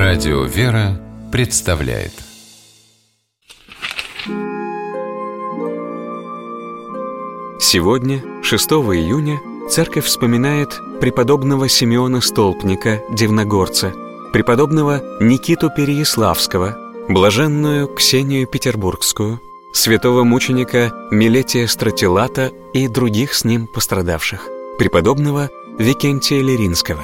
Радио «Вера» представляет. Сегодня, 6 июня, Церковь вспоминает преподобного Симеона Столпника, Дивногорца, преподобного Никиту Переяславского, блаженную Ксению Петербургскую, святого мученика Милетия Стратилата и других с ним пострадавших, преподобного Викентия Лиринского.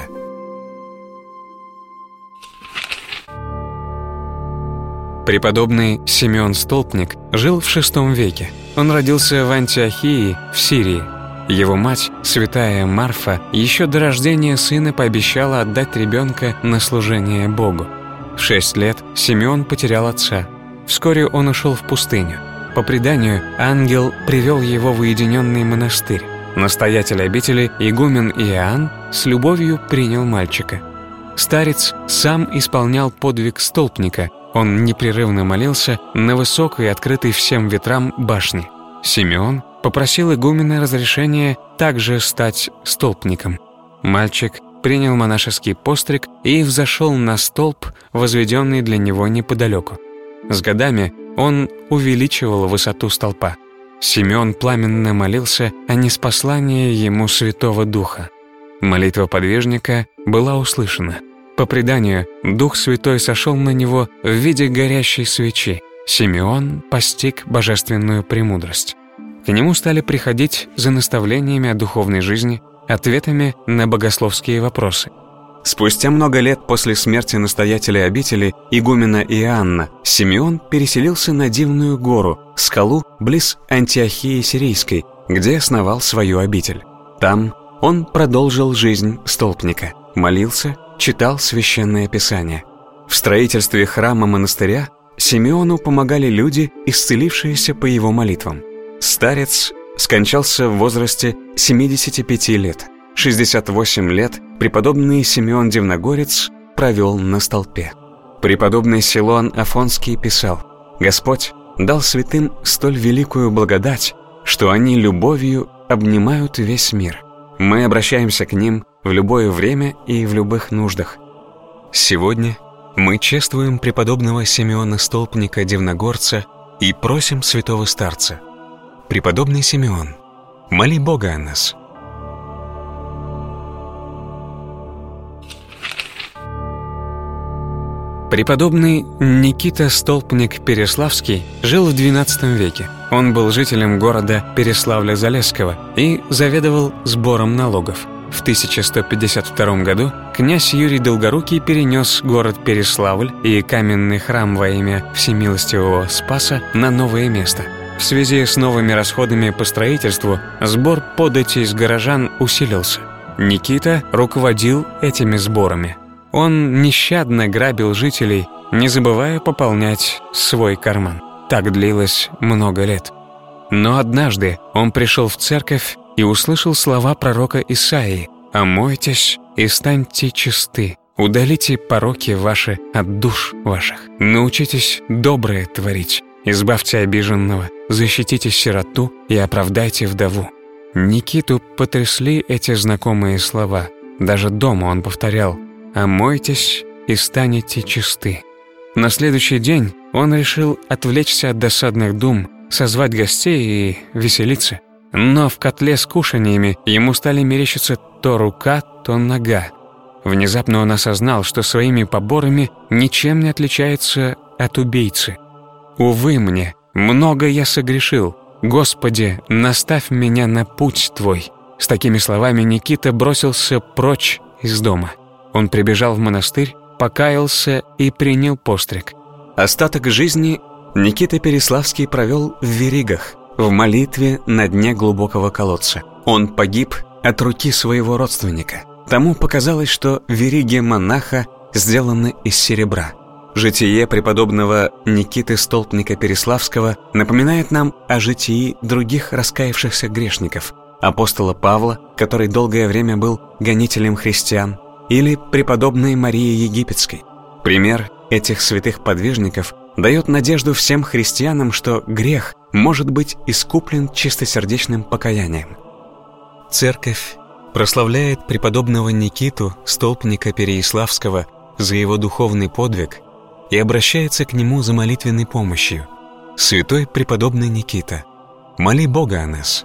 Преподобный Симеон Столпник жил в VI веке. Он родился в Антиохии, в Сирии. Его мать, святая Марфа, еще до рождения сына пообещала отдать ребенка на служение Богу. В 6 лет Симеон потерял отца. Вскоре он ушел в пустыню. По преданию, ангел привел его в уединенный монастырь. Настоятель обители, игумен Иоанн, с любовью принял мальчика. Старец сам исполнял подвиг столпника. Он непрерывно молился на высокой, открытой всем ветрам башне. Симеон попросил игумена разрешения также стать столпником. Мальчик принял монашеский постриг и взошел на столб, возведенный для него неподалеку. С годами он увеличивал высоту столпа. Симеон пламенно молился о ниспослании ему Святого Духа. Молитва подвижника была услышана. По преданию, Дух Святой сошел на него в виде горящей свечи. Симеон постиг божественную премудрость. К нему стали приходить за наставлениями о духовной жизни, ответами на богословские вопросы. Спустя много лет после смерти настоятеля обители, игумена Иоанна, Симеон переселился на Дивную гору, скалу близ Антиохии Сирийской, где основал свою обитель. Там он продолжил жизнь столпника, молился, читал Священное Писание. В строительстве храма-монастыря Симеону помогали люди, исцелившиеся по его молитвам. Старец скончался в возрасте 75 лет. 68 лет преподобный Симеон Дивногорец провел на столпе. Преподобный Силуан Афонский писал: «Господь дал святым столь великую благодать, что они любовью обнимают весь мир. Мы обращаемся к ним в любое время и в любых нуждах». Сегодня мы чествуем преподобного Симеона Столпника Дивногорца и просим святого старца: «Преподобный Симеон, моли Бога о нас». Преподобный Никита Столпник Переславский жил в XII веке. Он был жителем города Переславля-Залесского и заведовал сбором налогов. В 1152 году князь Юрий Долгорукий перенес город Переславль и каменный храм во имя Всемилостивого Спаса на новое место. В связи с новыми расходами по строительству сбор податей с горожан усилился. Никита руководил этими сборами. Он нещадно грабил жителей, не забывая пополнять свой карман. Так длилось много лет. Но однажды он пришел в церковь и услышал слова пророка Исаии: «Омойтесь и станьте чисты, удалите пороки ваши от душ ваших, научитесь доброе творить, избавьте обиженного, защитите сироту и оправдайте вдову». Никиту потрясли эти знакомые слова. Даже дома он повторял: «Омойтесь и станете чисты». На следующий день он решил отвлечься от досадных дум, созвать гостей и веселиться. Но в котле с кушаньями ему стали мерещиться то рука, то нога. Внезапно он осознал, что своими поборами ничем не отличается от убийцы. «Увы мне, много я согрешил. Господи, наставь меня на путь Твой». С такими словами Никита бросился прочь из дома. Он прибежал в монастырь, покаялся и принял постриг. Остаток жизни Никита Переславский провел в веригах, в молитве на дне глубокого колодца. Он погиб от руки своего родственника. Тому показалось, что вериги монаха сделаны из серебра. Житие преподобного Никиты Столпника Переславского напоминает нам о житии других раскаявшихся грешников: апостола Павла, который долгое время был гонителем христиан, или преподобной Марии Египетской. Пример этих святых подвижников дает надежду всем христианам, что грех может быть искуплен чистосердечным покаянием. Церковь прославляет преподобного Никиту Столпника Переяславского за его духовный подвиг и обращается к нему за молитвенной помощью. Святой преподобный Никита, моли Бога о нас.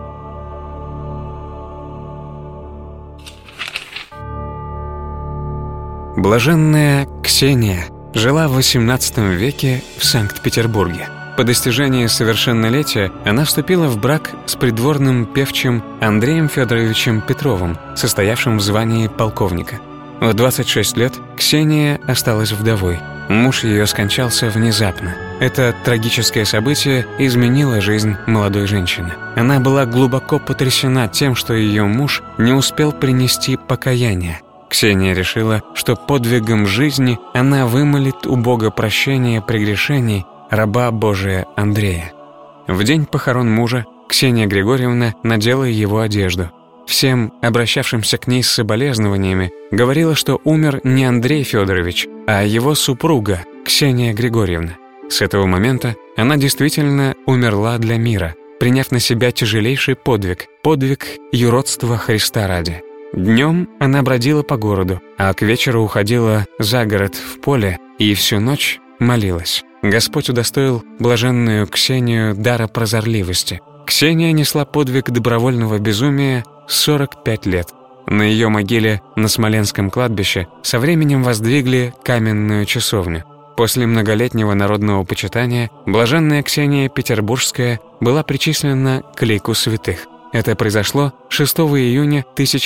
Блаженная Ксения жила в XVIII веке в Санкт-Петербурге. По достижении совершеннолетия она вступила в брак с придворным певчим Андреем Федоровичем Петровым, состоявшим в звании полковника. В 26 лет Ксения осталась вдовой. Муж ее скончался внезапно. Это трагическое событие изменило жизнь молодой женщины. Она была глубоко потрясена тем, что ее муж не успел принести покаяние. Ксения решила, что подвигом жизни она вымолит у Бога прощение прегрешений раба Божия Андрея. В день похорон мужа Ксения Григорьевна надела его одежду. Всем, обращавшимся к ней с соболезнованиями, говорила, что умер не Андрей Федорович, а его супруга Ксения Григорьевна. С этого момента она действительно умерла для мира, приняв на себя тяжелейший подвиг юродства Христа ради. Днем она бродила по городу, а к вечеру уходила за город в поле и всю ночь молилась. Господь удостоил блаженную Ксению дара прозорливости. Ксения несла подвиг добровольного безумия 45 лет. На ее могиле на Смоленском кладбище со временем воздвигли каменную часовню. После многолетнего народного почитания блаженная Ксения Петербургская была причислена к лику святых. Это произошло 6 июня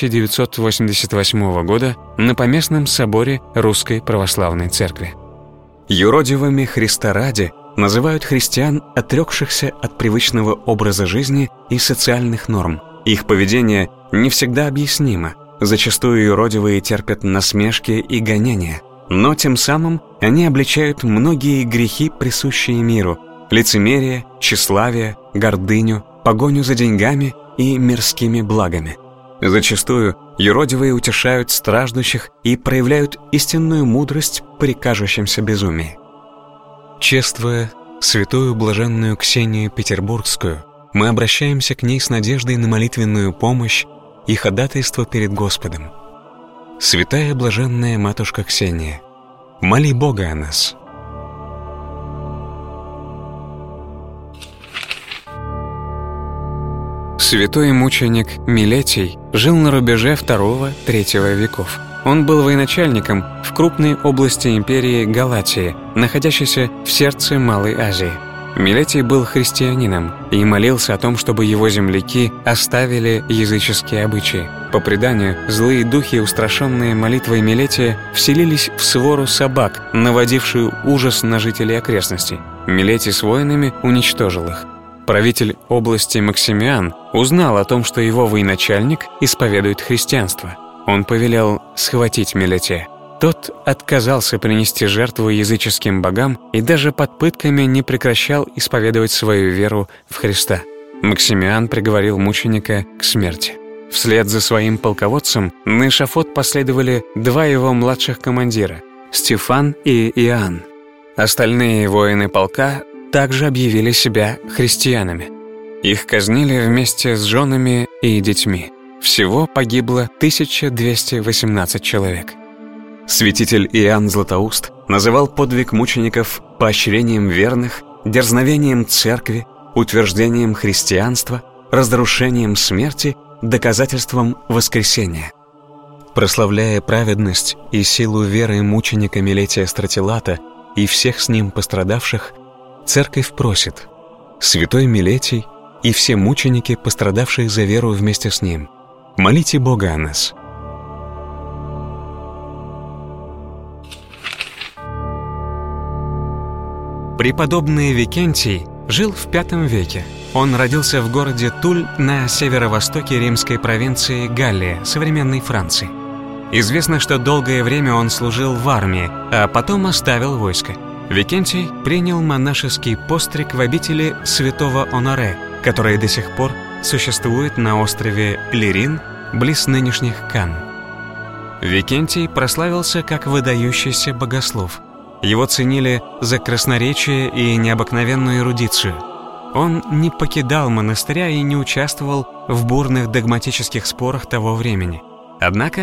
1988 года на Поместном соборе Русской Православной Церкви. Юродивыми Христа ради называют христиан, отрекшихся от привычного образа жизни и социальных норм. Их поведение не всегда объяснимо. Зачастую юродивые терпят насмешки и гонения. Но тем самым они обличают многие грехи, присущие миру: лицемерие, тщеславие, гордыню, погоню за деньгами и мирскими благами. Зачастую юродивые утешают страждущих и проявляют истинную мудрость при кажущемся безумии. Чествуя святую блаженную Ксению Петербургскую, мы обращаемся к ней с надеждой на молитвенную помощь и ходатайство перед Господом. Святая блаженная Матушка Ксения, моли Бога о нас. Святой мученик Милетий жил на рубеже II-III веков. Он был военачальником в крупной области империи Галатии, находящейся в сердце Малой Азии. Милетий был христианином и молился о том, чтобы его земляки оставили языческие обычаи. По преданию, злые духи, устрашенные молитвой Милетия, вселились в свору собак, наводившую ужас на жителей окрестностей. Милетий с воинами уничтожил их. Правитель области Максимиан узнал о том, что его военачальник исповедует христианство. Он повелел схватить Милетия. Тот отказался принести жертву языческим богам и даже под пытками не прекращал исповедовать свою веру в Христа. Максимиан приговорил мученика к смерти. Вслед за своим полководцем на эшафот последовали два его младших командира – Стефан и Иоанн. Остальные воины полка также объявили себя христианами. Их казнили вместе с женами и детьми. Всего погибло 1218 человек. Святитель Иоанн Златоуст называл подвиг мучеников поощрением верных, дерзновением церкви, утверждением христианства, разрушением смерти, доказательством воскресения. Прославляя праведность и силу веры мученика Милетия Стратилата и всех с ним пострадавших, Церковь просит: Святой Милетий и все мученики, пострадавшие за веру вместе с ним, молите Бога о нас. Преподобный Викентий жил в V веке. Он родился в городе Туль на северо-востоке римской провинции Галлия, современной Франции. Известно, что долгое время он служил в армии, а потом оставил войско. Викентий принял монашеский постриг в обители святого Оноре, которая до сих пор существует на острове Лерин, близ нынешних Канн. Викентий прославился как выдающийся богослов. Его ценили за красноречие и необыкновенную эрудицию. Он не покидал монастыря и не участвовал в бурных догматических спорах того времени. Однако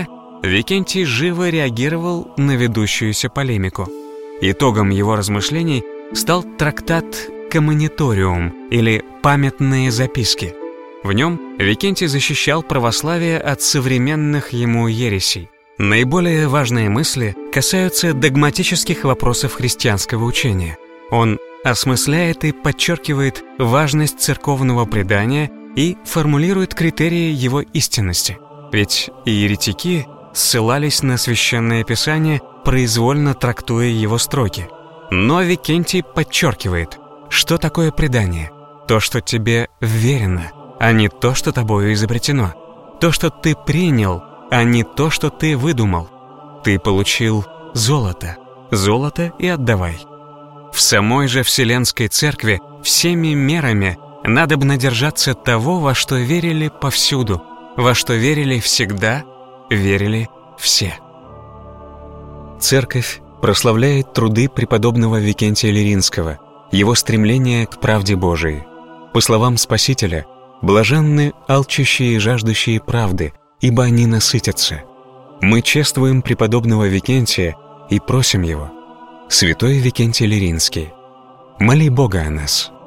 Викентий живо реагировал на ведущуюся полемику. Итогом его размышлений стал трактат «Коммуниториум» или «Памятные записки». В нем Викентий защищал православие от современных ему ересей. Наиболее важные мысли касаются догматических вопросов христианского учения. Он осмысляет и подчеркивает важность церковного предания и формулирует критерии его истинности. Ведь еретики ссылались на Священное Писание, произвольно трактуя его строки. Но Викентий подчеркивает, что такое предание. То, что тебе верено, а не то, что тобою изобретено. То, что ты принял, а не то, что ты выдумал. Ты получил золото. Золото и отдавай. В самой же Вселенской Церкви всеми мерами надобно держаться того, во что верили повсюду, во что верили всегда, верили все. Церковь прославляет труды преподобного Викентия Лиринского, его стремление к правде Божией. По словам Спасителя, блаженны алчущие и жаждущие правды, ибо они насытятся. Мы чествуем преподобного Викентия и просим его: Святой Викентий Лиринский, моли Бога о нас.